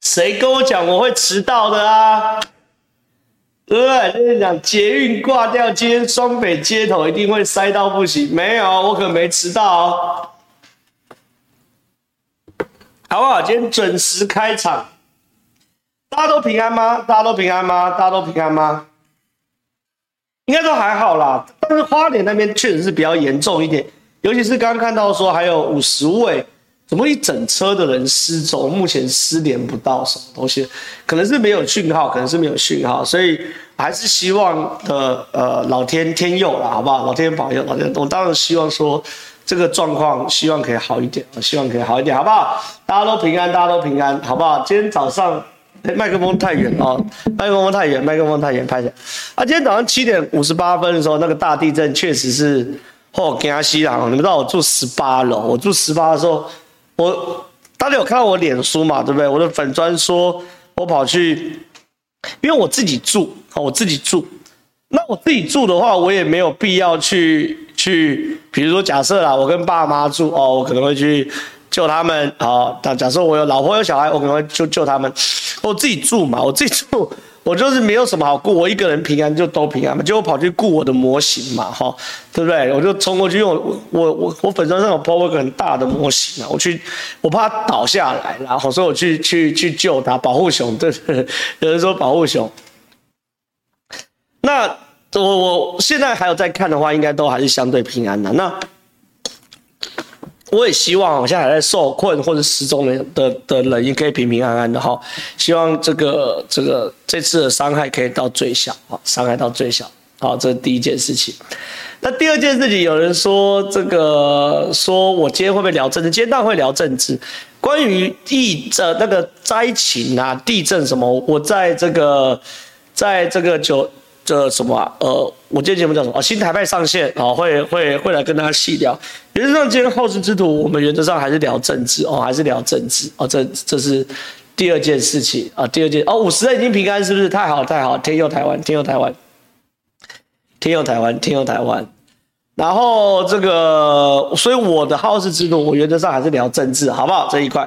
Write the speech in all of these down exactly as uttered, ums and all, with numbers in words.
谁跟我讲我会迟到的啊？对不对？就是讲捷运挂掉，今天双北街头一定会塞到不行。没有，我可没迟到哦。好不好？今天准时开场，大家都平安吗？大家都平安吗？大家都平安吗？应该都还好啦，但是花莲那边确实是比较严重一点，尤其是刚刚看到说还有五十位，怎么一整车的人失踪，目前失联不到什么东西，可能是没有讯号，可能是没有讯号，所以还是希望的呃老天天佑啦，好不好？老天保佑，老天，我当然希望说这个状况希望可以好一点，我希望可以好一点，好不好？大家都平安，大家都平安，好不好？今天早上。麦克风太远哦，麦克风太远，麦克风太远，拍起来。啊，今天早上七点五十八分的时候，那个大地震确实是哦，惊死啦！你们知道我住十八楼，我住十八的时候，我大家有看到我脸书嘛？对不对？我的粉专说，我跑去，因为我自己住，我自己住。那我自己住的话，我也没有必要去去，比如说假设啦，我跟爸妈住哦，我可能会去。救他们啊！那假设我有老婆有小孩，我可能会救救他们。我自己住嘛，我自己住，我就是没有什么好顾，我一个人平安就都平安嘛。结果跑去顾我的模型嘛，哈，对不对？我就冲过去，因为我我我我粉砖上有 po 一个很大的模型啊，我去，我怕它倒下来，然后所以我去去去救它，保护熊，对不对？有人说保护熊。那我我现在还有在看的话，应该都还是相对平安的。那。我也希望我现在还在受困或者失踪的的的人也可以平平安安的哈，希望这个这个这次的伤害可以到最小啊，伤害到最小，好，这是第一件事情。那第二件事情，有人说这个说我今天会不会聊政治？今天当然会聊政治，关于地呃那个灾情啊、地震什么，我在这个在这个九。这什么啊？呃，我今天节目叫什么？哦，新台派上线哦，会会会来跟大家细聊。原则上，今天好事之徒，我们原则上还是聊政治哦，还是聊政治哦。这这是第二件事情啊，第二件哦，五十人已经平安，是不是？太好太好，天佑台湾，天佑台湾，天佑台湾，天佑台湾。然后这个，所以我的好事之徒，我原则上还是聊政治，好不好？这一块。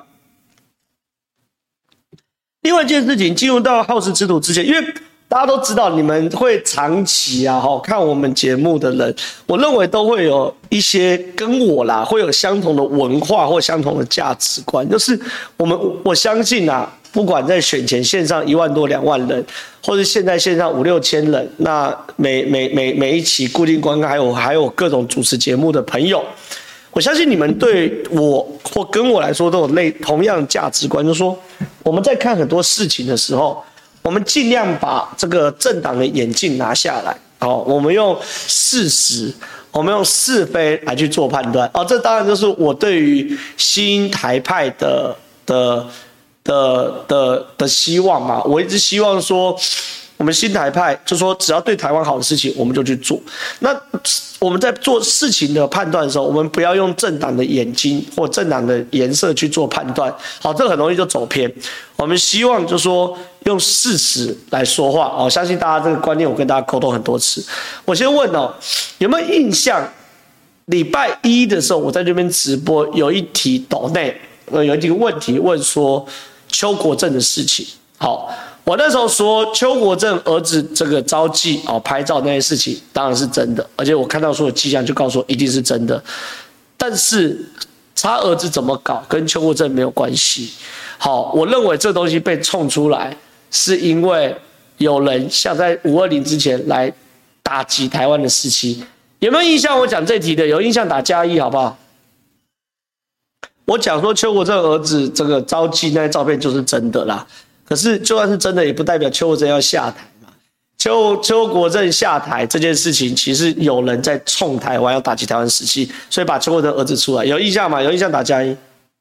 另外一件事情，进入到好事之徒之前，因为。大家都知道，你们会长期啊，看我们节目的人，我认为都会有一些跟我啦，会有相同的文化或相同的价值观。就是我们，我相信啊，不管在选前线上一万多、两万人，或者现在线上五六千人，那每每每每一期固定观看，还有还有各种主持节目的朋友，我相信你们对我或跟我来说都有类同样的价值观，就是说我们在看很多事情的时候。我们尽量把这个政党的眼镜拿下来，哦，我们用事实，我们用是非来去做判断，哦，这当然就是我对于新台派的的的的的希望嘛。我一直希望说，我们新台派就说只要对台湾好的事情，我们就去做。那我们在做事情的判断的时候，我们不要用政党的眼睛或政党的颜色去做判断，好，这个很容易就走偏。我们希望就说用事实来说话，哦，相信大家这个观念我跟大家沟通很多次。我先问哦，有没有印象？礼拜一的时候我在这边直播，有一题斗内，呃，有一个问题问说邱国正的事情，好。我那时候说邱国正儿子这个招妓哦拍照那些事情当然是真的，而且我看到所有迹象就告诉我一定是真的。但是他儿子怎么搞跟邱国正没有关系。好，我认为这东西被冲出来是因为有人想在五二零之前来打击台湾的事情。有没有印象我讲这题的？有印象打加一好不好？我讲说邱国正儿子这个招妓那些照片就是真的啦。可是，就算是真的，也不代表邱国正要下台嘛。邱邱国正下台这件事情，其实有人在冲台湾，要打击台湾士气，所以把邱国正儿子出来，有印象吗？有印象打加一？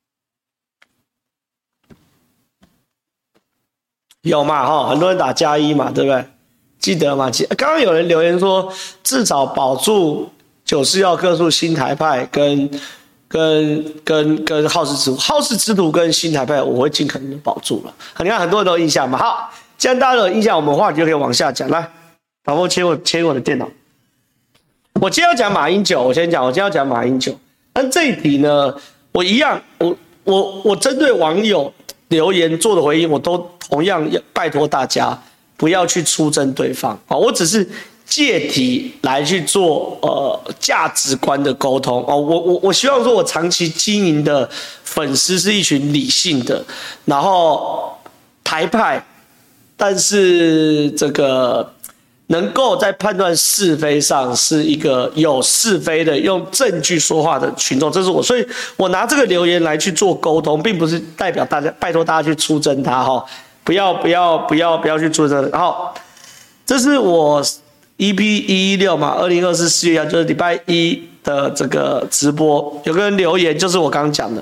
有嘛？哈，很多人打加一嘛，对不对？记得吗？刚刚有人留言说，至少保住九四要客诉新台派跟。跟跟跟好事之徒，好事之徒跟新台派，我会尽可能的保住了。你看很多人都有印象嘛。好，既然大家都有印象，我们话题就可以往下讲。来，老婆切我切我的电脑。我今天要讲马英九，我先讲，我今天要讲马英九。但这一题呢，我一样，我我我针对网友留言做的回应，我都同样拜托大家不要去出征对方啊，我只是借题来去做呃价值观的沟通哦。我我我希望说，我长期经营的粉丝是一群理性的，然后台派，但是这个能够在判断是非上是一个有是非的、用证据说话的群众，这是我，所以我拿这个留言来去做沟通，并不是代表大家拜托大家去出征他哈，不要不要不要不要去出征。然后这是我 E P 一一六嘛，二零二四四月一号就是礼拜一的这个直播，有个人留言就是我刚刚讲的，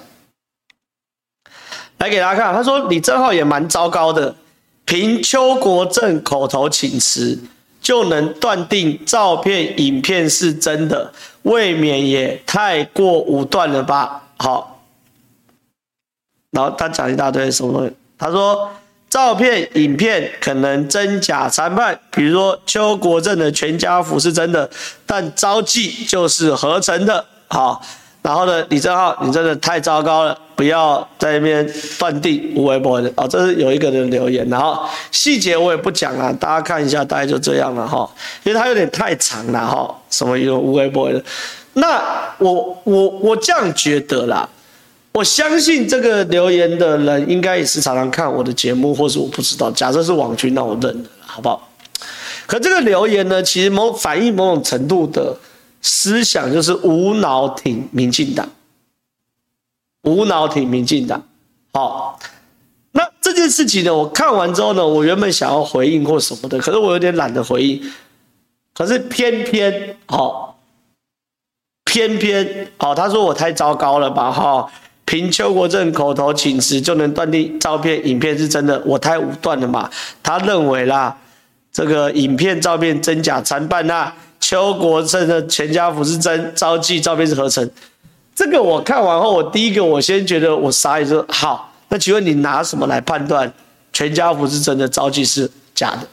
来给大家看，他说李正皓也蛮糟糕的，凭邱国正口头请辞就能断定照片、影片是真的，未免也太过武断了吧？好，然后他讲一大堆什么东西，他说照片、影片可能真假参半，比如说邱国正的全家福是真的，但招妓就是合成的。好，然后呢，李正皓，你真的太糟糕了，不要在那边断定无微博的哦，这是有一个人留言，然后细节我也不讲了，大家看一下，大概就这样了哈，因为它有点太长了哈，什么有无微博的，那我我我这样觉得啦。我相信这个留言的人应该也是常常看我的节目，或是我不知道。假设是网军，那我认了，好不好？可这个留言呢，其实某反映某种程度的思想，就是无脑挺民进党，无脑挺民进党。好，那这件事情呢，我看完之后呢，我原本想要回应或什么的，可是我有点懒得回应。可是偏偏，好，偏偏，好，他说我太糟糕了吧，哈。凭邱国正口头请辞就能断定照片、影片是真的，我太武断了嘛？他认为啦，这个影片、照片真假参半啦，邱国正的全家福是真，招妓照片是合成。这个我看完后，我第一个我先觉得我傻眼，说好，那请问你拿什么来判断全家福是真的，招妓是假的？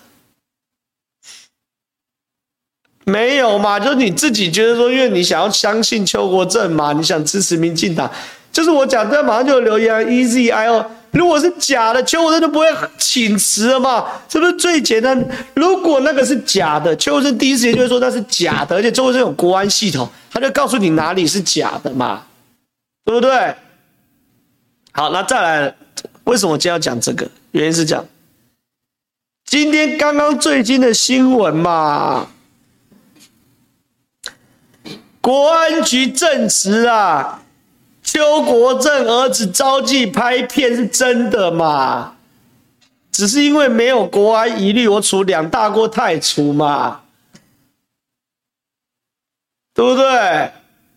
没有嘛？就是你自己觉得说，因为你想要相信邱国正嘛，你想支持民进党。就是我讲，这马上就有留言啊 ，E Z I O， 如果是假的，邱国正就不会请辞了嘛，是不是最简单？如果那个是假的，邱国正第一时间就会说那是假的，而且邱国正有国安系统，他就告诉你哪里是假的嘛，对不对？好，那再来，为什么我今天要讲这个？原因是讲今天刚刚最新的新闻嘛，国安局证实啊。邱国正儿子招妓拍片是真的嘛？只是因为没有国安疑虑，我处两大锅太除嘛，对不对？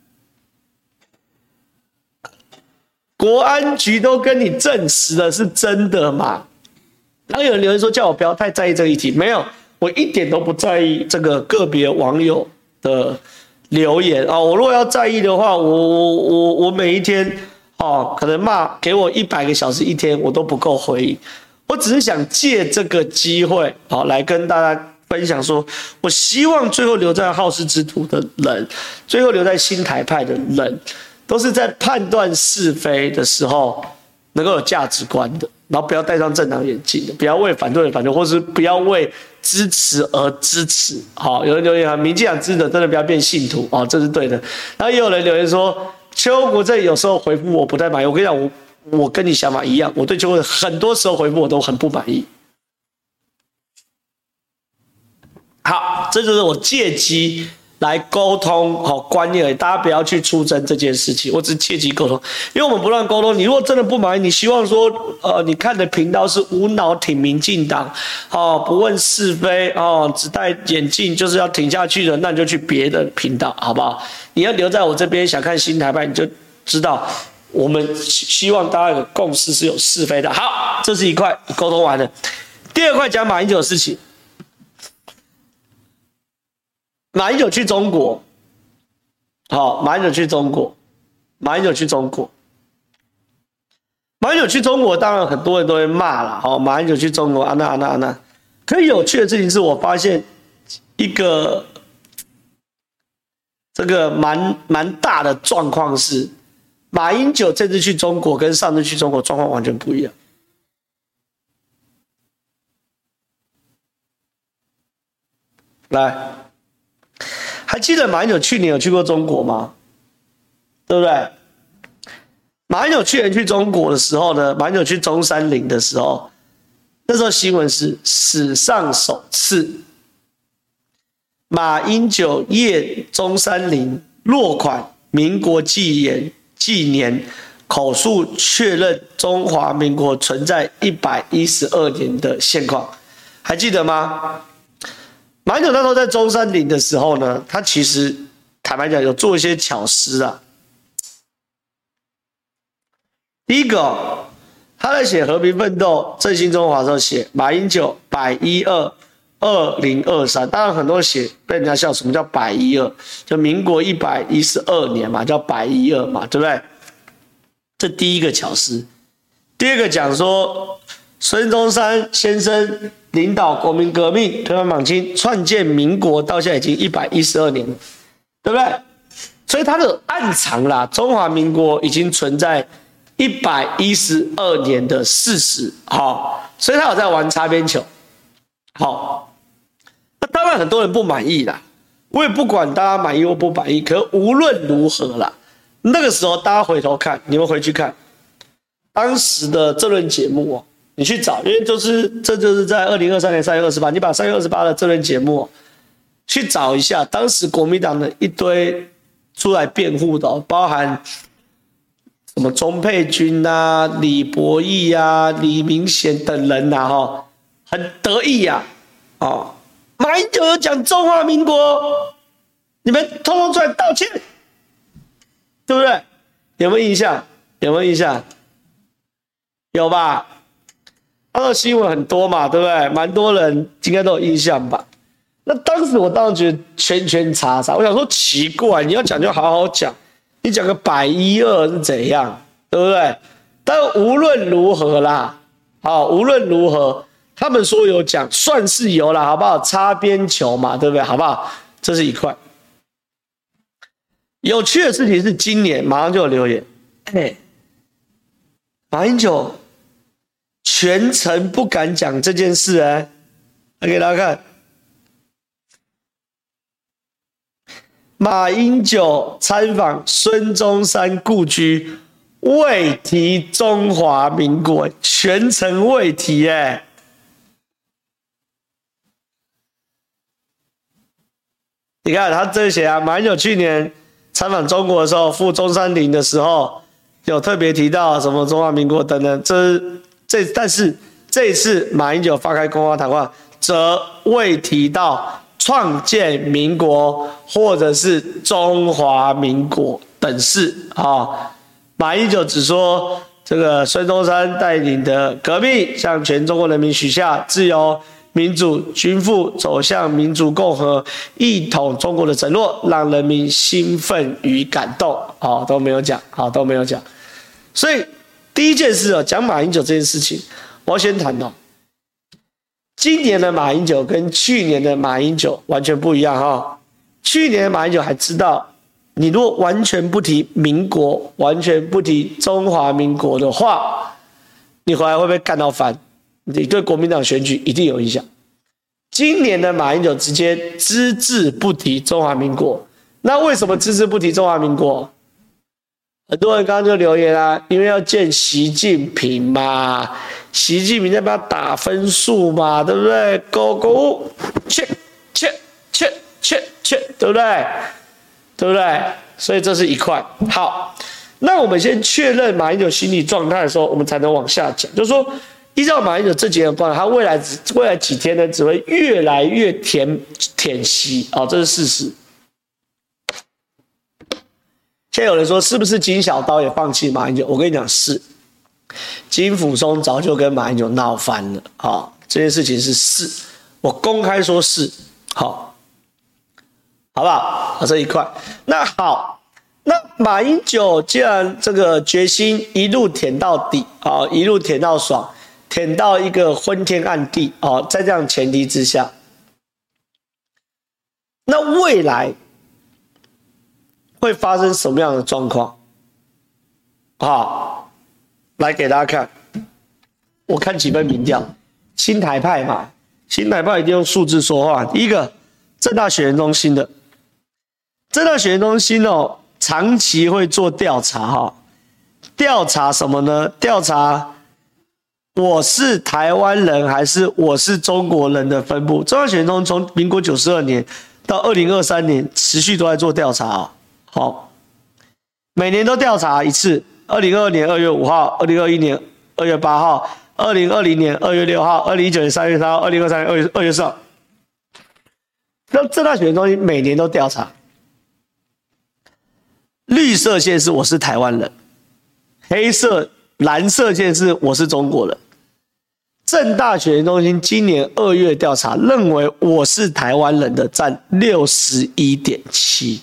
国安局都跟你证实了是真的嘛？然后有人留言说叫我不要太在意这个议题，没有，我一点都不在意这个个别网友的。留言啊、哦，我如果要在意的话，我我我我每一天哦，可能骂给我一百个小时一天，我都不够回应。我只是想借这个机会，好、哦、来跟大家分享说，我希望最后留在好事之徒的人，最后留在新台派的人，都是在判断是非的时候能够有价值观的，然后不要戴上政党眼镜的，不要为反对而反对，或是不要为支持而支持。好，有人留言啊，民进党支持的真的不要变信徒，哦，这是对的。然后也有人留言说，邱国正有时候回复我不太满意。我跟你讲，我我跟你想法一样，我对邱国正很多时候回复我都很不满意。好，这就是我借机来沟通好观念而已，大家不要去出征这件事情，我只是借机沟通，因为我们不断沟通。你如果真的不满意，你希望说，呃，你看的频道是无脑挺民进党，哦，不问是非，哦，只戴眼镜就是要挺下去的，那你就去别的频道，好不好？你要留在我这边，想看新台派，你就知道我们希望大家有共识是有是非的。好，这是一块沟通完了。第二块讲马英九的事情。马英九去中国，好、哦，马英九去中国，马英九去中国，马英九去中国，当然很多人都会骂啦，好、哦，马英九去中国，啊那啊那啊那。可以有趣的事情是我发现一个这个蛮蛮大的状况是，马英九这次去中国跟上次去中国状况完全不一样。 来，还记得马英九去年有去过中国吗？对不对？马英九去年去中国的时候呢，马英九去中山陵的时候，那时候新闻是史上首次，马英九谒中山陵落款民国纪年纪年，口述确认中华民国存在一百一十二年的现况，还记得吗？马英九那时候在中山陵的时候呢，他其实坦白讲有做一些巧思啊。第一个、哦，他在写和平奋斗、振兴中华的时候写马英九百一二二零二三，当然很多人写被人家笑，什么叫百一二？就民国一百一十二年嘛，叫百一二嘛，对不对？这第一个巧思。第二个讲说，孙中山先生领导国民革命，推翻满清，创建民国，到现在已经一百一十二年了，对不对？所以他的暗藏啦，中华民国已经存在一百一十二年的事实，好，所以他有在玩擦边球，好，那当然很多人不满意啦，我也不管大家满意或不满意，可无论如何啦，那个时候大家回头看，你们回去看当时的政论节目哦，你去找，因为就是这就是在二零二三年三月二十八，你把三月二十八的政论节目、哦、去找一下，当时国民党的一堆出来辩护的、哦，包含什么钟佩君啊、李博义啊、李明贤等人呐、啊，哈，很得意呀、啊，哦，马英九有讲中华民国，你们通通出来道歉，对不对？有没有印象？有没有印象？有吧？那个新闻很多嘛，对不对？蛮多人应该都有印象吧？那当时我当然觉得圈圈叉叉，我想说奇怪，你要讲就好好讲。你讲个百一二是怎样，对不对？但无论如何啦，好，无论如何，他们说有讲，算是有啦，好不好？擦边球嘛，对不对？好不好？这是一块。有趣的事情是，今年马上就有留言，哎，马英九全程不敢讲这件事、欸，哎，来给大家看。马英九参访孙中山故居，未提中华民国，全程未提哎、欸。你看他这写啊，马英九去年参访中国的时候，赴中山陵的时候，有特别提到什么中华民国等等，这这但是这一次马英九发开公开谈话，则未提到创建民国或者是中华民国等事啊。马英九只说，这个孙中山带领的革命向全中国人民许下自由、民主、均富走向民主共和、一统中国的承诺，让人民兴奋与感动。好，都没有讲，好，都没有讲。所以第一件事哦，讲马英九这件事情，我要先谈哦。今年的马英九跟去年的马英九完全不一样哈、哦。去年的马英九还知道，你如果完全不提民国，完全不提中华民国的话，你回来会不会干到翻？你对国民党选举一定有影响。今年的马英九直接只字不提中华民国，那为什么只字不提中华民国？很多人刚刚就留言啊，因为要见习近平嘛，习近平在帮他打分数嘛，对不对？勾勾切切切切切，对不对？对不对？所以这是一块。好，那我们先确认马英九心理状态的时候，我们才能往下讲。就是说，依照马英九这几年观察，他未来只未来几天呢，只会越来越舔舔习啊、哦，这是事实。现在有人说，是不是金小刀也放弃马英九？我跟你讲，是金溥松早就跟马英九闹翻了。好、哦，这件事情是是，我公开说是，好，好不好？好，这一块。那好，那马英九既然这个决心一路舔到底，啊、哦，一路舔到爽，舔到一个昏天暗地，哦，在这样前提之下，那未来会发生什么样的状况？好，来给大家看。我看几份民调，新台派嘛，新台派一定用数字说话。第一个， 政大选研中心的，政大选研中心哦，长期会做调查哈，调查什么呢？调查我是台湾人还是我是中国人的分布。政大选研中从民国九十二年到二零二三年持续都在做调查哦，好，每年都调查一次。二零二二年二月五号，二零二一年二月八号，二零二零年二月六号，二零一九年三月三号，二零二三年二月二月四号。那政大选研中心每年都调查，绿色线是我是台湾人，黑色蓝色线是我是中国人。政大选研中心今年二月调查，认为我是台湾人的占 六十一点七。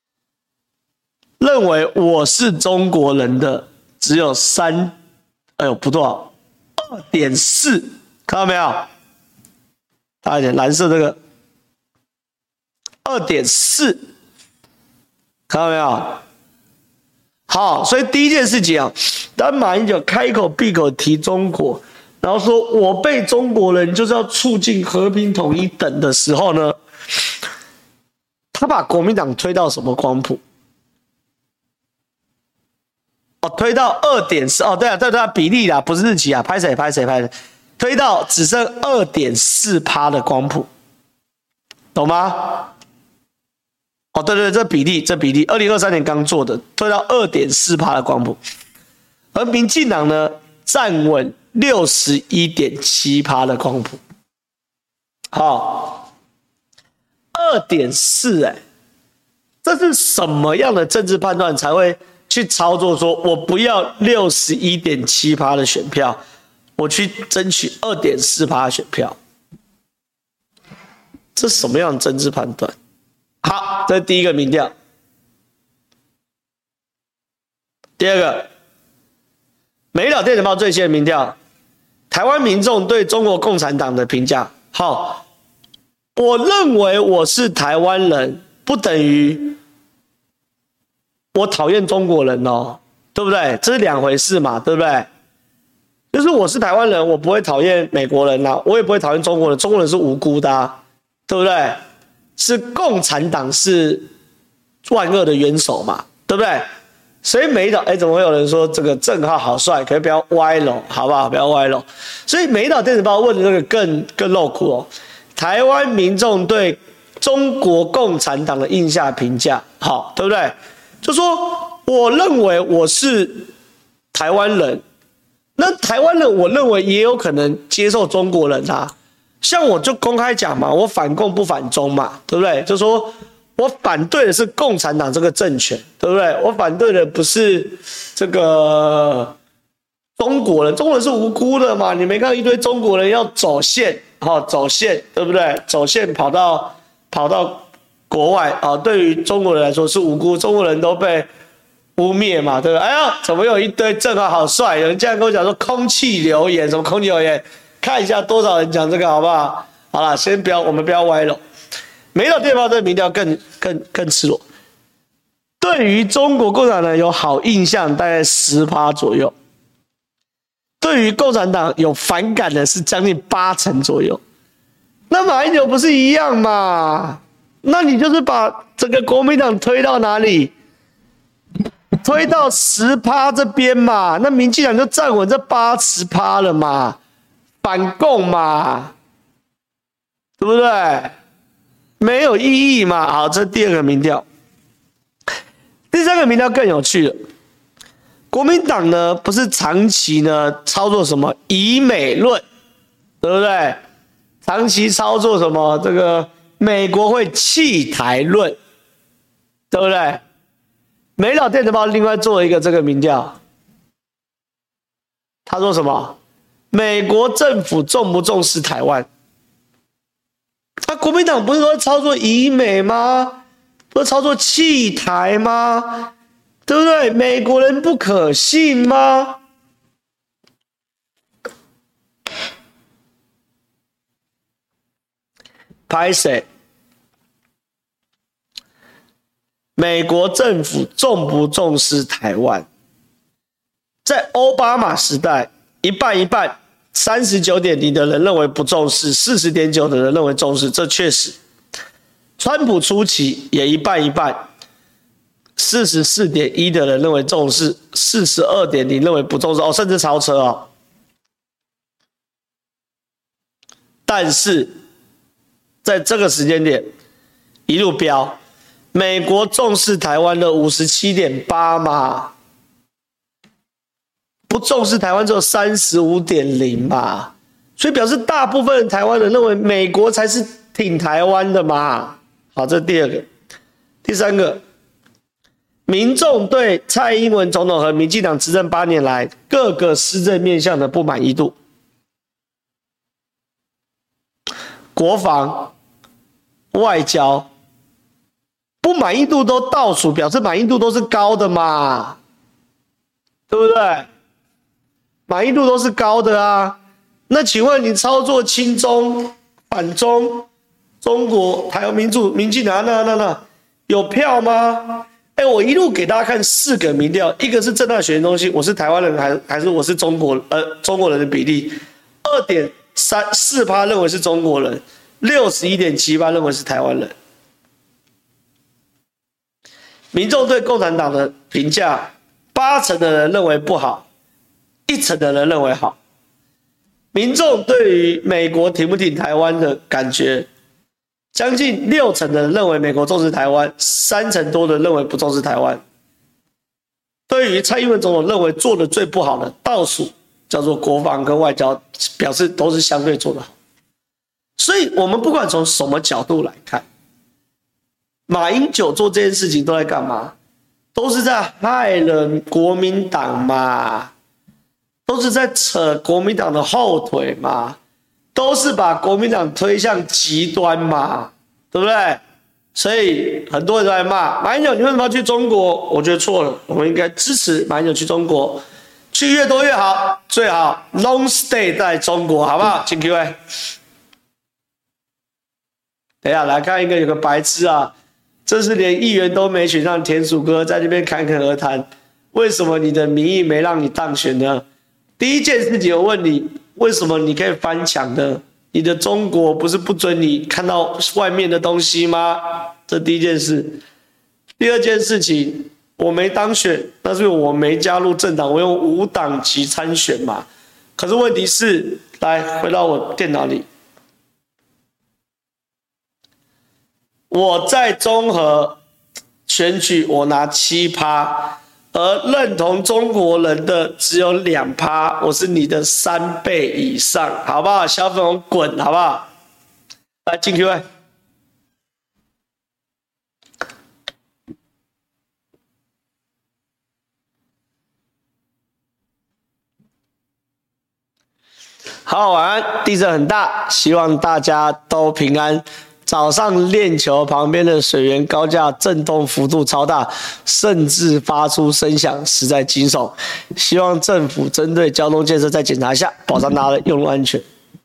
认为我是中国人的只有三，哎呦不多少，二点四，看到没有？大一点，蓝色这个二点四，看到没有？好，所以第一件事情啊，当马英九开口闭口提中国，然后说我被中国人就是要促进和平统一等的时候呢，他把国民党推到什么光谱？哦，推到 二点四 哦，对啊，对对啊，比例啦，不是日期啊，拍谁拍谁拍谁，推到只剩 二点四 的光谱，懂吗？哦，对对，这比例这比例，二零二三年刚做的，推到 二点四 的光谱，而民进党呢站稳 六十一点七 的光谱，好， 二点四 哎，这是什么样的政治判断才会去操作说我不要 六十一点七 的选票，我去争取 二点四 的选票，这是什么样的政治判断？好，这是第一个民调。第二个，美丽岛电子报最新的民调，台湾民众对中国共产党的评价。好，我认为我是台湾人，不等于我讨厌中国人哦，对不对？这是两回事嘛，对不对？就是我是台湾人，我不会讨厌美国人啊，我也不会讨厌中国人，中国人是无辜的啊，对不对？是共产党是万恶的元首嘛，对不对？所以美丽岛，哎，怎么会有人说这个郑浩好帅？可以不要歪楼，好不好？不要歪楼。所以美丽岛电子报问的这个更更露骨哦。台湾民众对中国共产党的印象评价，好，对不对？就说我认为我是台湾人，那台湾人我认为也有可能接受中国人啊。像我就公开讲嘛，我反共不反中嘛，对不对？就说我反对的是共产党这个政权，对不对？我反对的不是这个中国人，中国人是无辜的嘛？你没看到一堆中国人要走线，哈、哦，走线，对不对？走线跑到跑到国外啊、哦，对于中国人来说是无辜，中国人都被污蔑嘛，对不对？哎呀，怎么有一堆郑浩好帅？有人这样跟我讲说空气留言，什么空气留言？看一下多少人讲这个好不好？好了，先不要，我们不要歪了。美丽岛电子报这个民调更更更赤裸，对于中国共产党有好印象，大概 百分之十 左右；对于共产党有反感的是将近八成左右。那马英九不是一样嘛？那你就是把整个国民党推到哪里？推到 百分之十 这边嘛？那民进党就站稳这 八十 了嘛？反共嘛，对不对？没有意义嘛。好，这是第二个民调。第三个民调更有趣了。国民党呢，不是长期呢操作什么以美论，对不对？长期操作什么这个美国会弃台论，对不对？美丽岛电子报另外做了一个这个民调，他说什么？美国政府重不重视台湾？那、啊、国民党不是说操作以美吗？不是操作弃台吗？对不对？美国人不可信吗？拍谁？美国政府重不重视台湾？在奥巴马时代，一半一半。三十九点零 的人认为不重视， 四十点九 的人认为重视，这确实。 川普初期也一半一半，四十四点一的人认为重视，四十二点零认为不重视，哦，甚至超车哦。但是在这个时间点一路飙，美国重视台湾的 五十七点八 嘛，不重视台湾只有 三十五点零 嘛，所以表示大部分台湾人认为美国才是挺台湾的嘛。好，这是第二个。第三个，民众对蔡英文总统和民进党执政八年来各个施政面向的不满意度，国防、外交，不满意度都倒数，表示满意度都是高的嘛，对不对？满意度都是高的啊。那请问你操作亲中、反中、中国、台湾民主、民进党，那那那有票吗？哎，我一路给大家看四个民调，一个是政大学生中心，我是台湾人还还是我是中国呃中国人的比例，二点三四趴认为是中国人，六十一点七趴认为是台湾人。民众对共产党的评价，八成的人认为不好，一成的人认为好。民众对于美国挺不挺台湾的感觉，将近六成的人认为美国重视台湾，三成多的认为不重视台湾。对于蔡英文总统认为做的最不好的倒数叫做国防跟外交，表示都是相对做得好。所以我们不管从什么角度来看，马英九做这件事情都在干嘛？都是在害了国民党嘛，都是在扯国民党的后腿嘛，都是把国民党推向极端嘛，对不对？所以很多人都在骂马英九，你为什么要去中国？我觉得错了，我们应该支持马英九去中国，去越多越好，最好 long stay 在中国，好不好？请 Q A。等一下来看一个，有个白痴啊，这是连议员都没选上，田鼠哥在这边侃侃而谈，为什么你的民意没让你当选呢？第一件事情我问你，为什么你可以翻墙呢？你的中国不是不准你看到外面的东西吗？这第一件事。第二件事情，我没当选，那是因为我没加入政党，我用无党籍参选嘛。可是问题是，来回到我电脑里，我在中和选举我拿 百分之七， 而认同中国人的只有 百分之二， 我是你的三倍以上，好不好？小粉红滚，好不好？来进 Q A。好，晚安。地震很大，希望大家都平安。早上练球旁边的水源高架震动幅度超大，甚至发出声响，实在惊悚。希望政府针对交通建设再检查一下，保障大家的用路安全。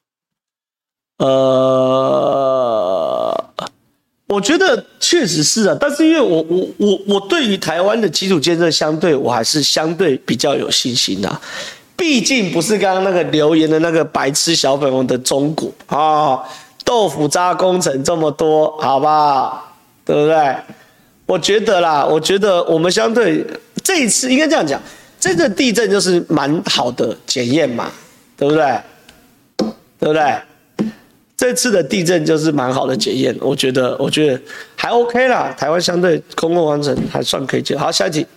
呃，我觉得确实是啊，但是因为我我我我对于台湾的基础建设相对我还是相对比较有信心的、啊，毕竟不是刚刚那个留言的那个白痴小粉红的中国啊。哦，豆腐渣工程这么多，好不好？对不对？我觉得啦，我觉得我们相对这一次应该这样讲，这次地震就是蛮好的检验嘛，对不对？对不对？这次的地震就是蛮好的检验，我觉得，我觉得还 OK 啦。台湾相对公共工程还算可以接。好，下一题。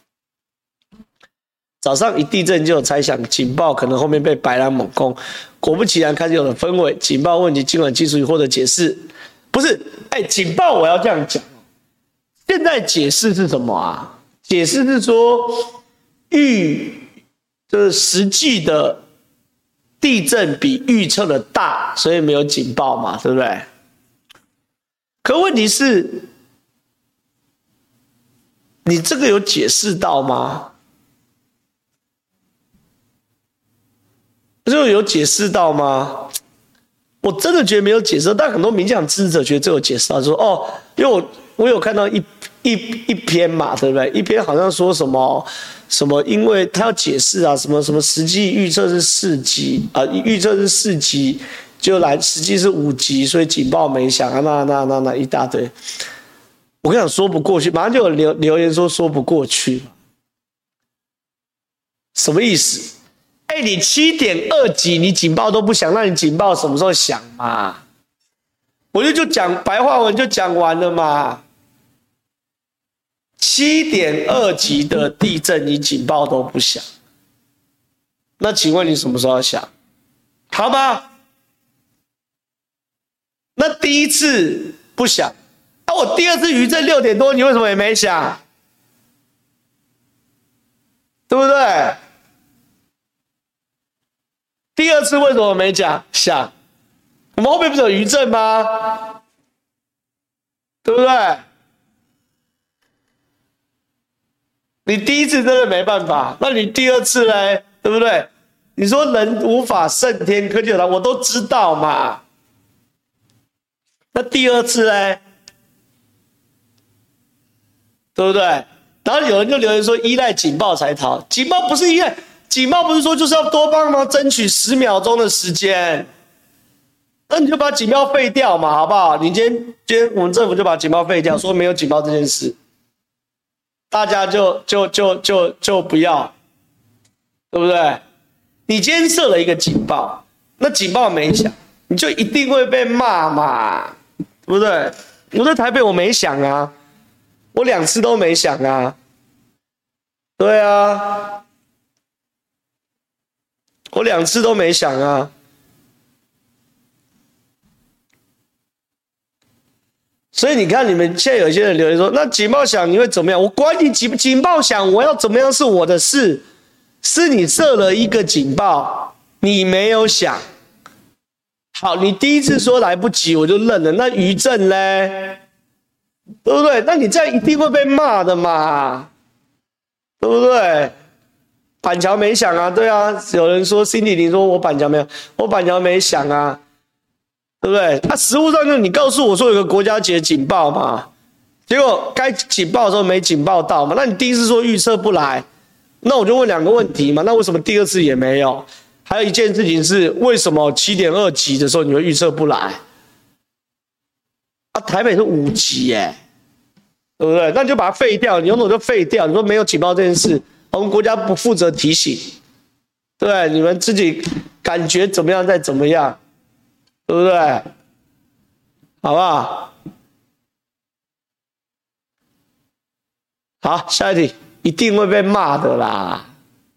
早上一地震就有猜想，警报可能后面被白狼猛攻，果不其然开始有了氛围。警报问题尽管技术已获得解释，不是？哎，警报我要这样讲，现在解释是什么啊？解释是说预就是实际的地震比预测的大，所以没有警报嘛，对不对？可问题是，你这个有解释到吗？就有解释到吗？我真的觉得没有解释到，但很多民进党支持者觉得这有解释到，说哦，因为我我有看到一一一篇嘛，对不对？一篇好像说什么什么，因为他要解释啊，什么什么实际预测是四级啊，预测是四级， 就来实际是五级，所以警报没响啊，那那那那一大堆。我跟你讲说不过去，马上就有留留言说说不过去，什么意思？哎、欸，你七点二级你警报都不响，那你警报什么时候响嘛？我就就讲白话文就讲完了嘛。七点二级的地震你警报都不响，那请问你什么时候要响？好吗？那第一次不响。啊，我第二次余震六点多，你为什么也没响？对不对？第二次为什么没讲响？我们后面不是有余震吗？对不对？你第一次真的没办法，那你第二次呢？对不对？你说人无法胜天，科技有道，我都知道嘛。那第二次呢？对不对？然后有人就留言说依赖警报才逃，警报不是依赖，警报不是说就是要多帮忙争取十秒钟的时间，那你就把警报废掉嘛，好不好？你今天今天我们政府就把警报废掉，说没有警报这件事，大家就就就就就不要，对不对？你今天设了一个警报，那警报没响，你就一定会被骂嘛，对不对？我在台北我没响啊。我两次都没响啊，对啊，我两次都没响啊，所以你看，你们现在有些人留言说，那警报响你会怎么样？我管你警警报响，我要怎么样是我的事，是你设了一个警报，你没有响，好，你第一次说来不及，我就认了，那余震嘞？对不对？那你这样一定会被骂的嘛，对不对？板桥没响啊，对啊，有人说 Cindy 你说我板桥没有，我板桥没响啊，对不对？啊，实务上就你告诉我说有个国家级警报嘛，结果该警报的时候没警报到嘛，那你第一次说预测不来，那我就问两个问题嘛，那为什么第二次也没有？还有一件事情是，为什么七点二级的时候你会预测不来？啊，台北是五级耶，对不对？那你就把它废掉，你有种就废掉。你说没有警报这件事，我们国家不负责提醒，对不对？你们自己感觉怎么样再怎么样，对不对？好不好？好，下一题一定会被骂的啦。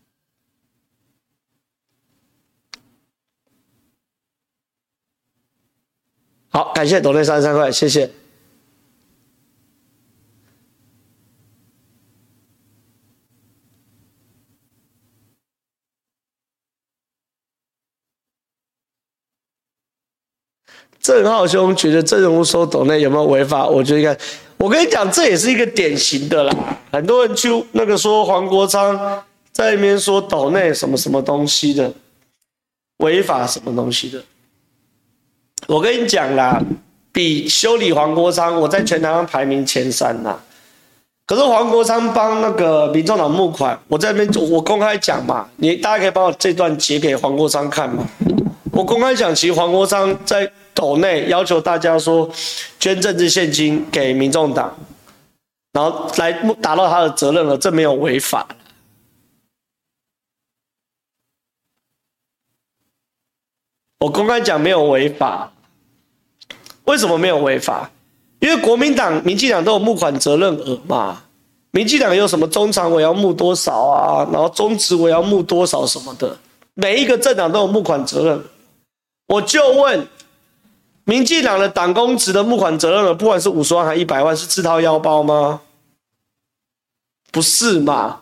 好，感谢抖内三十三块，谢谢。郑浩兄觉得郑人物收抖内有没有违法？我觉得应该，我跟你讲，这也是一个典型的啦。很多人去那个说黄国昌在那边说抖内什么什么东西的，违法什么东西的。我跟你讲啦，比修理黄国昌，我在全台湾排名前三啦。可是黄国昌帮那个民众党募款，我在那边我公开讲嘛，你大家可以帮我这段截给黄国昌看嘛。我公开讲，其实黄国昌在斗内要求大家说捐政治现金给民众党，然后来达到他的责任了，这没有违法。我公开讲没有违法。为什么没有违法？因为国民党、民进党都有募款责任额嘛。民进党有什么中常委要募多少啊，然后中执委要募多少什么的，每一个政党都有募款责任。我就问，民进党的党公职的募款责任额，不管是五十万还一百万，是自掏腰包吗？不是嘛？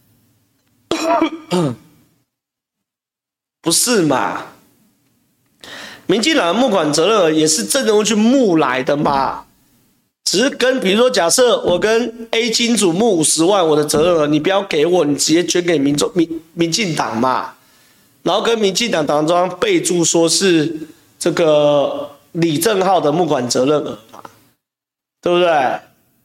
不是嘛？民进党的募款责任额也是政人去募来的嘛，只是跟比如说，假设我跟 A 金主募五十万，我的责任额你不要给我，你直接捐给民众民民进党嘛，然后跟民进党党中央备注说是这个李正浩的募款责任额嘛，对不对？然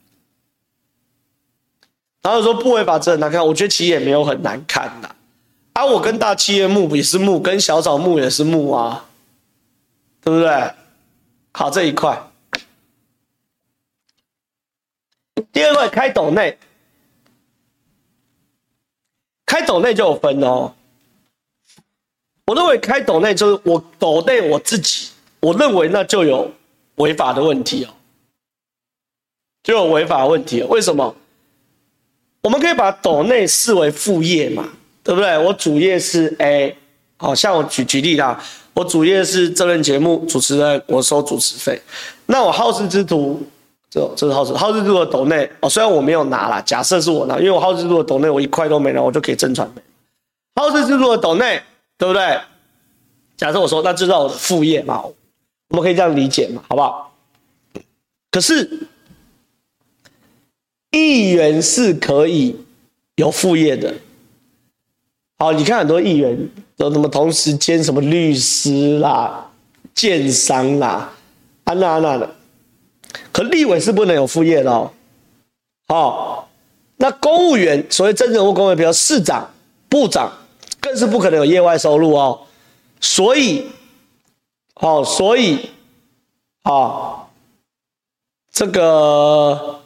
后说不违法责任难看，我觉得其实也没有很难看啦。啊，我跟大企业募也是募，跟小草募也是募啊。 对不对？好，这一块。第二块开斗内，开斗内就有分哦。我认为开斗内就是我斗内我自己，我认为那就有违法的问题哦，就有违法的问题哦。为什么？我们可以把斗内视为副业嘛，对不对？我主业是 A， 好像我举举例啦，我主业是这轮节目主持人，我收主持费，那我好事之徒。这这是好事，好事之徒的斗内哦，虽然我没有拿啦，假设是我拿，因为我好事之徒的斗内我一块都没拿，我就可以正传媒。好事之徒的斗内，对不对？假设我说，那知道我的副业嘛，我们可以这样理解嘛，好不好？可是议员是可以有副业的。好，你看很多议员有什么同时兼什么律师啦、建商啦、安娜安娜的。可立委是不能有副业的哦。好，那公务员，所谓真正的公务员，比如市长、部长，更是不可能有业外收入哦。所以，好、哦，所以，好、哦，这个，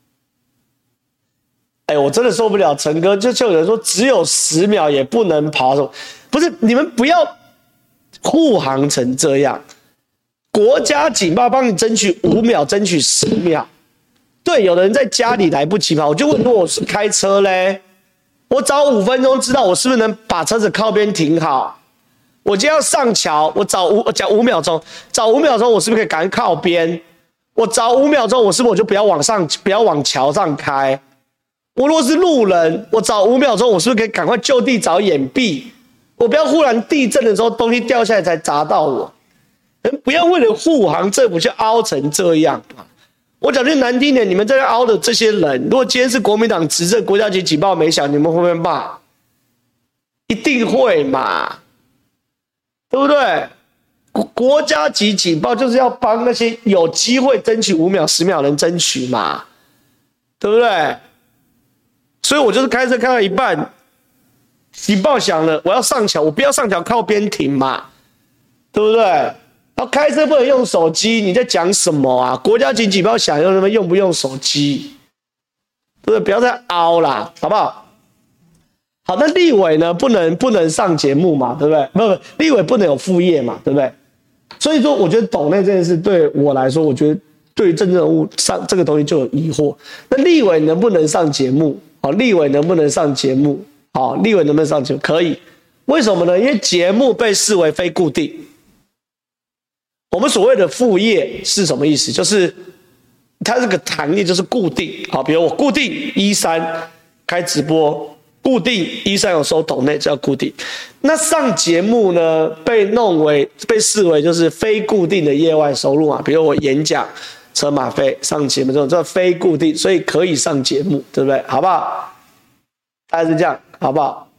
哎，我真的受不了，陈哥，就就有人说只有十秒也不能跑，不是你们不要护航成这样。国家警报帮你争取五秒，争取十秒。对，有的人在家里来不及跑，我就问说我是开车嘞，我早五分钟知道我是不是能把车子靠边停好？我今天要上桥，我早五，我讲五秒钟，早五秒钟我是不是可以赶快靠边？我早五秒钟，我是不是我就不要往上，不要往桥上开？我若是路人，我早五秒钟，我是不是可以赶快就地找掩蔽？我不要忽然地震的时候东西掉下来才砸到我。不要为了护航政府就凹成这样嘛！我讲句难听点，你们在凹的这些人，如果今天是国民党执政，国家级警报没响，你们会不会骂？一定会嘛，对不对？国家级警报就是要帮那些有机会争取五秒、十秒人争取嘛，对不对？所以我就是开车开到一半，警报响了，我要上桥，我不要上桥靠边停嘛，对不对？然后开车不能用手机，你在讲什么啊？国家级警报响，用什么用不用手机？对不对？不要再凹啦，好不好？好，那立委呢？不能不能上节目嘛，对不对？不不，立委不能有副业嘛，对不对？所以说，我觉得斗内这件事对我来说，我觉得对于政治人物上这个东西就有疑惑。那立委能不能上节目？好，立委能不能上节目？好，立委能不能上节目？可以。为什么呢？因为节目被视为非固定。我们所谓的副业是什么意思？就是它这个行业就是固定，好，比如我固定一三开直播，固定一三有收斗内，这叫固定。那上节目呢，被弄为被视为就是非固定的业外收入嘛，比如我演讲、车马费、上节目这种叫非固定，所以可以上节目，对不对？好不好？大概是这样，好不好？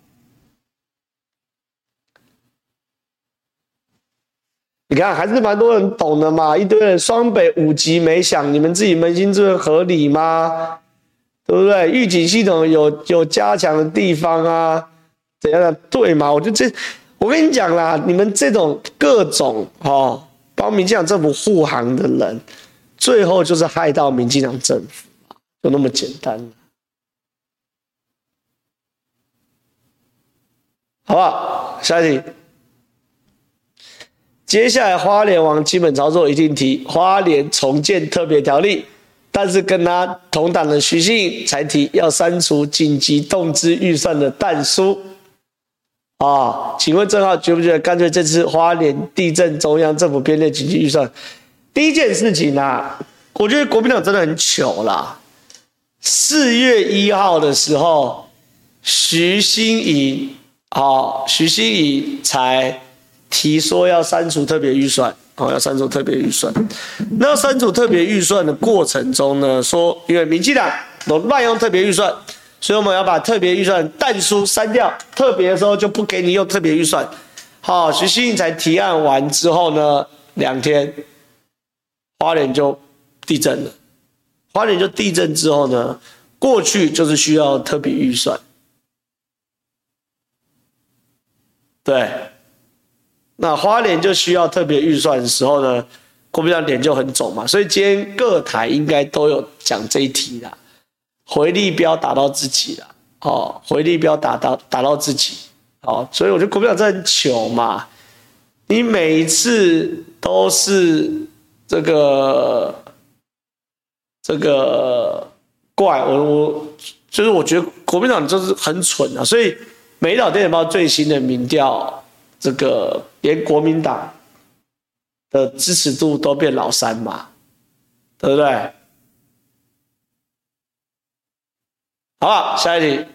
你看，还是蛮多人懂的嘛，一堆人双北五级没响，你们自己扪心自问合理吗？对不对？预警系统有有加强的地方啊，怎样的？对嘛？我就这，我跟你讲啦，你们这种各种哦帮民进党政府护航的人，最后就是害到民进党政府，就那么简单，好不好？下一题。接下来花莲往基本操作一定提花莲重建特别条例，但是跟他同党的徐信颖才提要删除紧急动资预算的但书。啊，请问正皓觉不觉得干脆这次花莲地震中央政府编列紧急预算？第一件事情啊，我觉得国民党真的很糗啦。四月一号的时候，徐信颖，好，徐信颖才提说要删除特别预算，哦，要删除特别预算。那删除特别预算的过程中呢，说因为民进党有滥用特别预算，所以我们要把特别预算但书删掉，特别的时候就不给你用特别预算。好，徐信颖才提案完之后呢，两天，花莲就地震了。花莲就地震之后呢，过去就是需要特别预算，对。 那花莲就需要特别预算的时候呢，国民党脸就很肿嘛，所以今天各台应该都有讲这一题啦，回力标打到自己啦，哦，回力标打到打到自己，哦，所以我觉得国民党真的很糗嘛，你每一次都是这个这个怪我我就是我觉得国民党就是很蠢啊，所以美丽岛电子报最新的民调，这个连国民党的支持度都变老三嘛，对不对？好吧，下一题。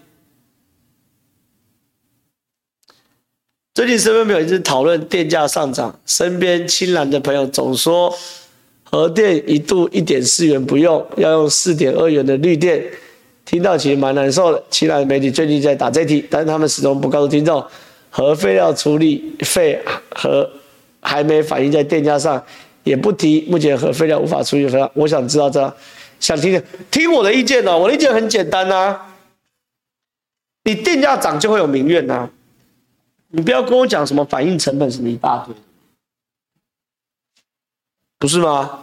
最近身边朋友一直讨论电价上涨，身边亲蓝的朋友总说核电一度一点四元不用，要用四点二元的绿电，听到其实蛮难受的。亲蓝的媒体最近在打这题，但是他们始终不告诉听众，核废料处理费和还没反映在电价上，也不提目前核废料无法处理的废料。我想知道这样，想听听我的意见哦。我的意见很简单啊，你电价涨就会有民怨啊，你不要跟我讲什么反应成本什么一大堆，不是吗？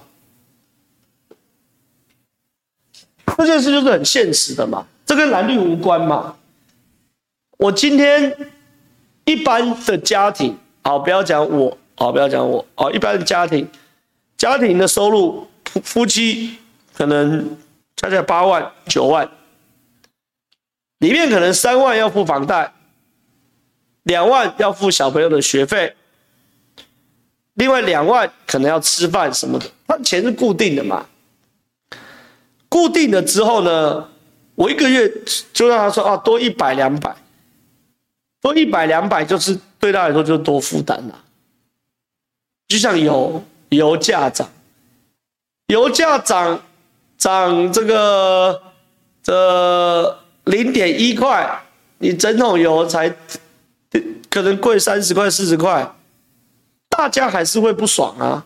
这件事就是很现实的嘛，这跟蓝绿无关嘛。我今天一般的家庭，好，不要讲我，好，不要讲我，好，一般的家庭，家庭的收入，夫妻可能加起来八万、九万，里面可能三万要付房贷，两万要付小朋友的学费，另外两万可能要吃饭什么的，他钱是固定的嘛。固定了之后呢，我一个月就让他说啊，多一百两百，多一百两百就是对他来说就是多负担啦。就像油油价涨，油价涨涨这个这零点一块，你整桶油才可能贵三十块四十块，大家还是会不爽啊。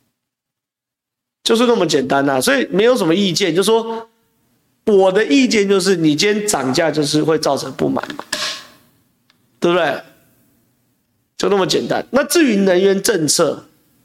就是那么简单啊，所以没有什么意见，就说我的意见就是，你今天涨价就是会造成不满嘛，对不对？就那么简单。那至于能源政策，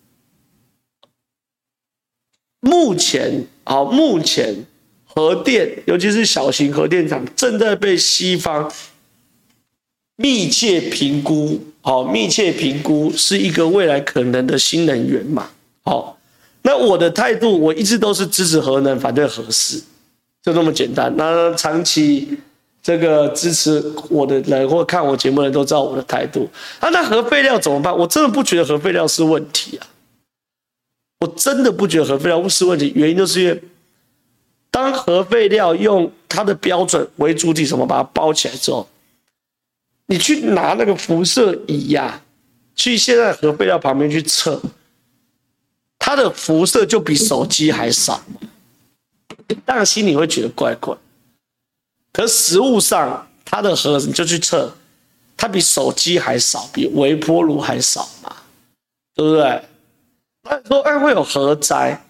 目前好，目前核电，尤其是小型核电厂，正在被西方密切评估，好，密切评估是一个未来可能的新能源嘛，好。那我的态度，我一直都是支持核能，反对核四，就那么简单。那长期这个支持我的人或看我节目的人都知道我的态度。啊，那核废料怎么办？我真的不觉得核废料是问题啊，我真的不觉得核废料是问题。原因就是因为，当核废料用它的标准为主体什么把它包起来之后，你去拿那个辐射仪呀、啊，去现在核废料旁边去测。它的辐射就比手机还少，当然心里会觉得怪怪。可是实物上，它的核你就去测，它比手机还少，比微波炉还少嘛，对不对？那你说，哎，会有核灾？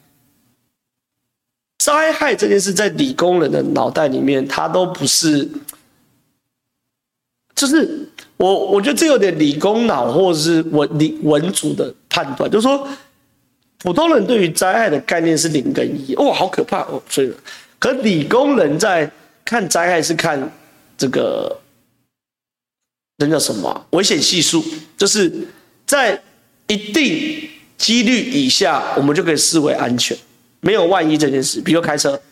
灾害这件事在理工人的脑袋里面，它都不是，就是我我觉得这有点理工脑或者是文理文组的判断，就是说。普通人对于灾害的概念是零跟一，哇，好可怕哦！所以，可理工人在看灾害是看这个，那叫什么、啊？危险系数，就是在一定几率以下，我们就可以视为安全，没有万一这件事。比如开车，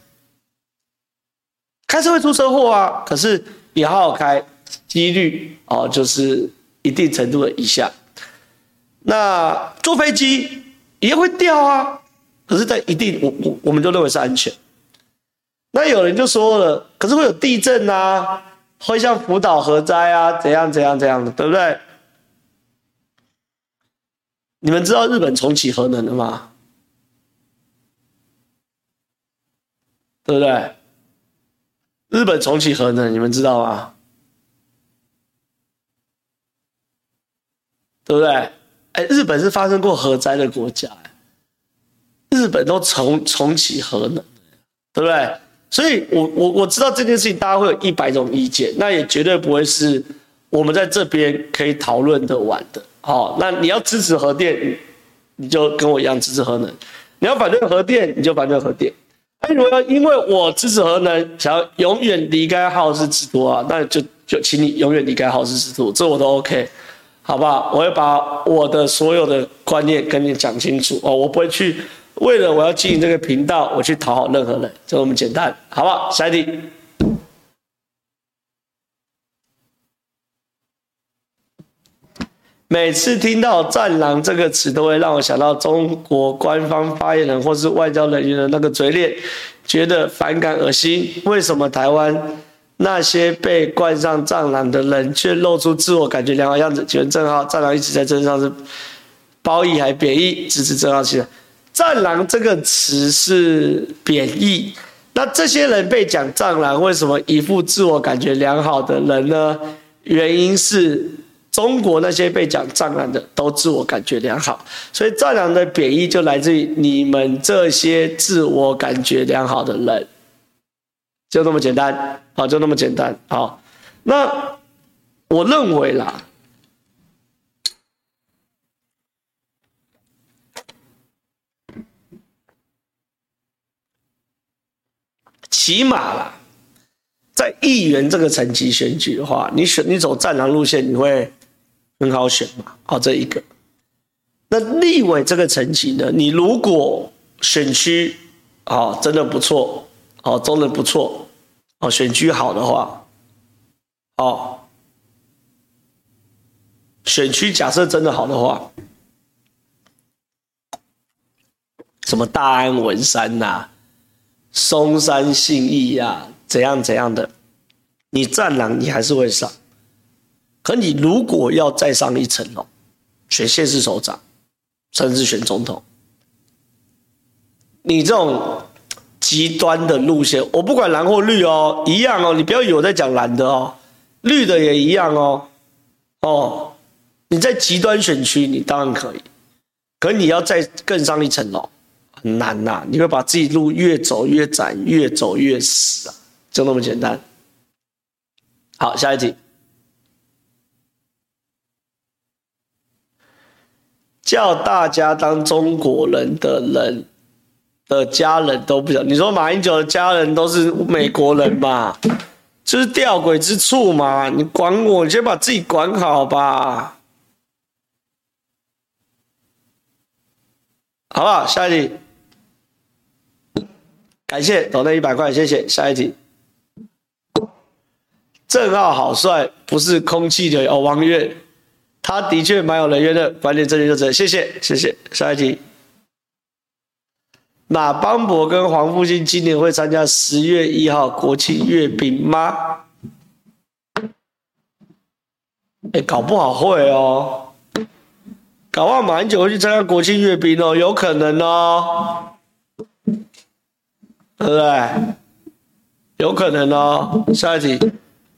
开车会出车祸啊，可是你好好开，几率哦就是一定程度的以下。那坐飞机。也会掉啊，可是，在一定我我我们就认为是安全。那有人就说了，可是会有地震啊，会像福岛核灾啊，怎样怎样怎样的，对不对？你们知道日本重启核能了吗？对不对？日本重启核能，你们知道吗？对不对？哎，日本是发生过核灾的国家，日本都重重启核能，对不对？所以我，我我知道这件事情，大家会有一百种意见，那也绝对不会是我们在这边可以讨论的完的。 好，那你要支持核电，你就跟我一样支持核能；你要反对核电，你就反对核电。那如果要因为我支持核能，想要永远离开好事之徒啊，那就就请你永远离开好事之徒，这我都 OK， 好不好？我会把我的所有的观念跟你讲清楚哦，我不会去为了我要经营这个频道，我去讨好任何人，就这么简单，好不好？下一题。每次听到“战狼”这个词，都会让我想到中国官方发言人或是外交人员的那个嘴脸，觉得反感恶心。为什么台湾那些被冠上“战狼”的人，却露出自我感觉良好的样子？请问正皓，“战狼”一直在政治上是褒义还贬义？支持正皓先生。“战狼”这个词是贬义，那这些人被讲“战狼”，为什么一副自我感觉良好的人呢？原因是中国那些被讲战狼的都自我感觉良好，所以战狼的贬义就来自于你们这些自我感觉良好的人，就那么简单，好，就那么简单，好。那我认为啦，起码啦，在议员这个层级选举的话，你选你走战狼路线，你会很好选嘛？好，这一个。那立委这个层级呢？你如果选区啊、哦、真的不错，哦，真的不错，哦，选区好的话，哦，选区假设真的好的话，什么大安文山呐、啊、松山信义呀、啊，怎样怎样的，你战狼你还是会上。可你如果要再上一层楼，选县市首长，甚至选总统，你这种极端的路线，我不管蓝或绿哦，一样哦，你不要以为我在讲蓝的哦，绿的也一样哦。哦，你在极端选区，你当然可以，可你要再更上一层楼，很难呐、啊，你会把自己路越走越窄，越走越死啊，就那么简单。好，下一题。叫大家当中国人的人的家人都不想，你说马英九的家人都是美国人嘛？就是吊诡之处嘛。你管我，你先把自己管好吧，好不好？下一题，感谢抖内一百块，谢谢。下一题，正皓好帅，不是空气流哦，王月。他的确蛮有人缘的，观点正确就这，谢谢谢谢。下一题，马邦博跟黄复兴今年会参加十月一号国庆阅兵吗？哎，搞不好会哦，搞不好马英九会去参加国庆阅兵哦，有可能哦，对不对？有可能哦。下一题。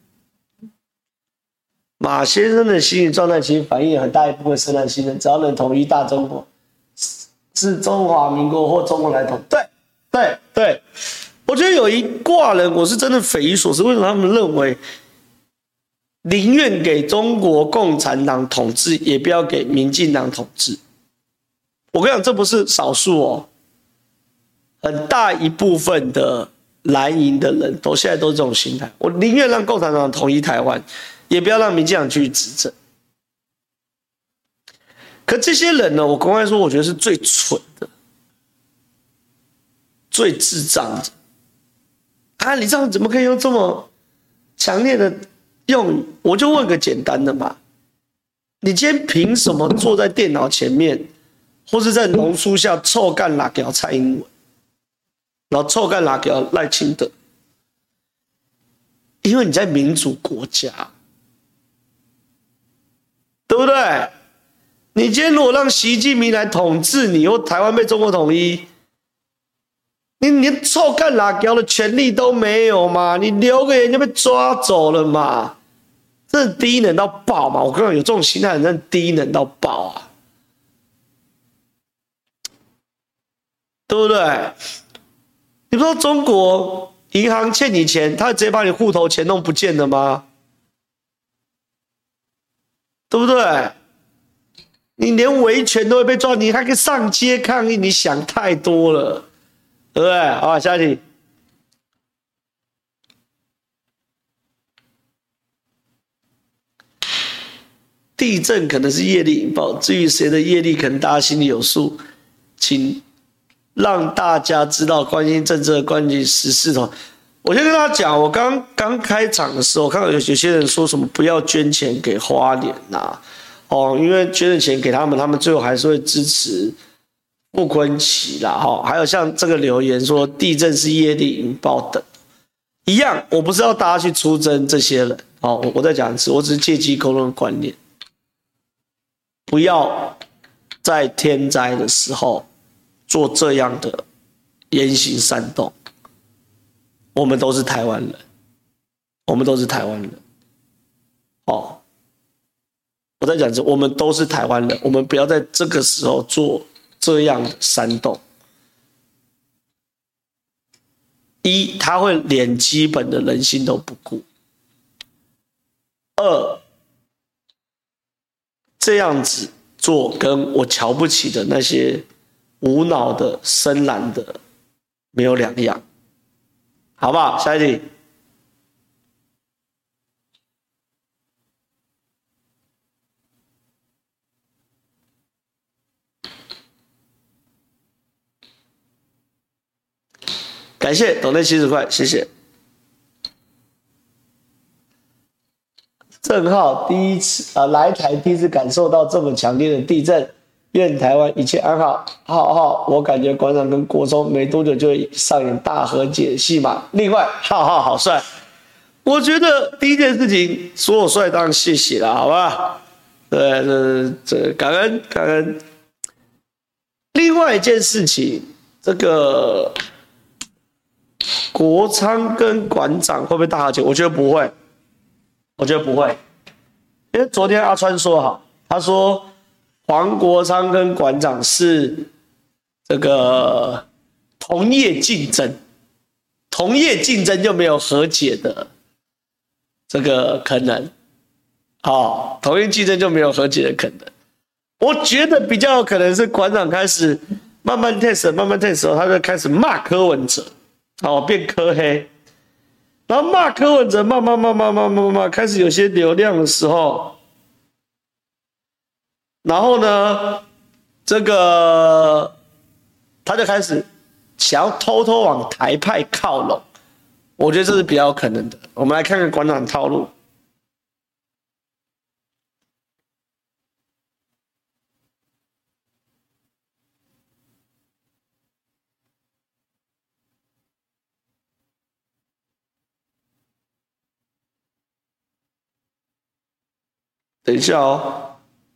马先生的心理状态其实反映很大一部分生产新人，只要能统一大中国，是中华民国或中国来统。对对对，我觉得有一挂人，我是真的匪夷所思，为什么他们认为宁愿给中国共产党统治，也不要给民进党统治？我跟你讲，这不是少数哦，很大一部分的蓝营的人都现在都是这种心态，我宁愿让共产党统一台湾，也不要让民进党继续执政。可这些人呢，我公开说，我觉得是最蠢的、最智障的。啊，你这样怎么可以用这么强烈的用语？我就问个简单的嘛，你今天凭什么坐在电脑前面，或是在榕树下臭干拉给蔡英文，然后臭干拉给赖清德？因为你在民主国家。对不对？你今天如果让习近平来统治你，或台湾被中国统一，你连臭干辣椒的权利都没有嘛？你留个言就被抓走了嘛？这低能到爆嘛！我跟你讲，有这种心态的人，真的低能到爆啊！对不对？你不知道中国银行欠你钱，他直接把你户头钱弄不见了吗？对不对？ 你连维权都会被抓，你还可以上街抗议，你想太多了，对不对？好，下一题。地震可能是业力引爆，至于谁的业力，可能大家心里有数，请让大家知道关心政治的关心时事头。我先跟大家讲，我刚刚开场的时候，我看到有有些人说什么不要捐钱给花莲呐、啊，哦，因为捐了钱给他们，他们最后还是会支持傅昆萁啦，哈、哦，还有像这个留言说地震是业力引爆等，一样，我不是要大家去出征这些人，哦，我我再讲一次，我只是借机沟通的观念。不要在天灾的时候做这样的言行煽动。我们都是台湾人，我们都是台湾人。哦，我再讲一次，我们都是台湾人，我们不要在这个时候做这样的煽动。一，他会连基本的人性都不顾；二，这样子做跟我瞧不起的那些无脑的、深蓝的没有两样，好不好？下一题。感谢斗内七十块，谢谢。郑浩第一次呃来台第一次感受到这么强烈的地震，愿台湾一切安好。浩浩，我感觉馆长跟国中没多久就会上演大和解戏码。另外，浩浩好帅，我觉得第一件事情说我帅当然谢谢了，好吧？对，这这感恩感恩。另外一件事情，这个国昌跟馆长会不会大和解？我觉得不会。我觉得不会，因为昨天阿川说好，他说黄国昌跟馆长是这个同业竞争，同业竞争就没有和解的这个可能，哦，同业竞争就没有和解的可能。我觉得比较有可能是馆长开始慢慢 test， 慢慢 test， 他就开始骂柯文哲，哦，变柯黑。然后骂柯文哲，骂骂骂骂骂骂骂，开始有些流量的时候，然后呢，这个他就开始想要偷偷往台派靠拢，我觉得这是比较有可能的。我们来看看馆长套路。等一下哦，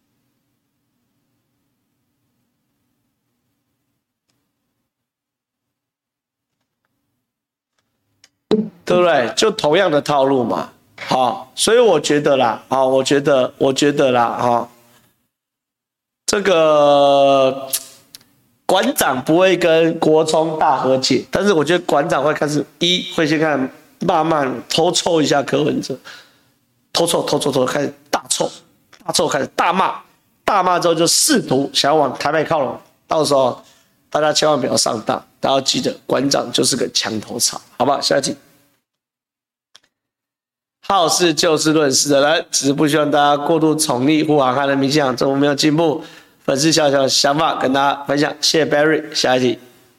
对不对？就同样的套路嘛，好，所以我觉得啦，好，我觉得，我觉得啦，哈，这个馆长不会跟国聪大和解，但是我觉得馆长会开始一会先看慢慢偷臭一下柯文哲，偷臭偷臭偷开始大臭。大臭开始大骂，大骂之后就试图想要往台北靠拢，到时候大家千万不要上当，大家要记得馆长就是个墙头草，好吧？下一题，好事就事论事的人，只是不希望大家过度宠溺护航和人民信仰，中国没有进步，粉丝小小的想法跟大家分享，谢谢 Barry， 下一题，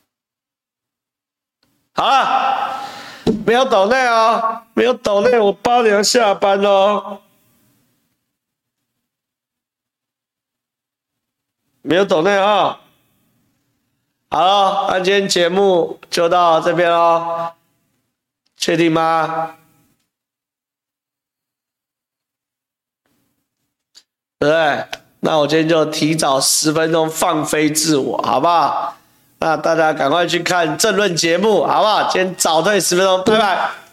好了，没有抖内哦，没有抖内，我八点要下班哦。没有抖内啊，好了，那今天节目就到这边咯，确定吗？对不对？那我今天就提早十分钟放飞自我，好不好？那大家赶快去看政论节目，好不好？今天早退十分钟，拜拜。